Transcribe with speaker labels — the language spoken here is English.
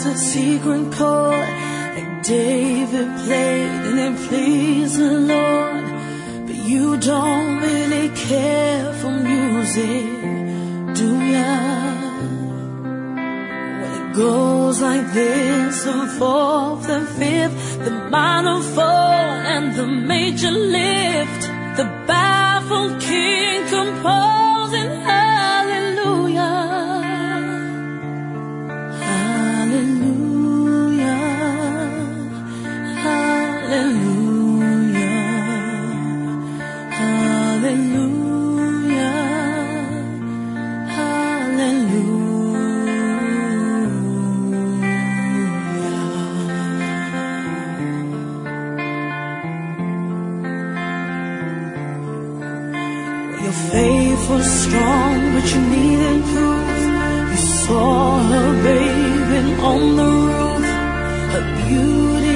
Speaker 1: was a secret chord like David played and it pleased the Lord. But you don't really care for music, do ya? When it goes like this, the fourth, the fifth, the minor fall and the major lift, the baffled king composing hallelujah, hallelujah, hallelujah, hallelujah, hallelujah. Your faith was strong, but you needed proof. You saw her bathing on the roof, her beauty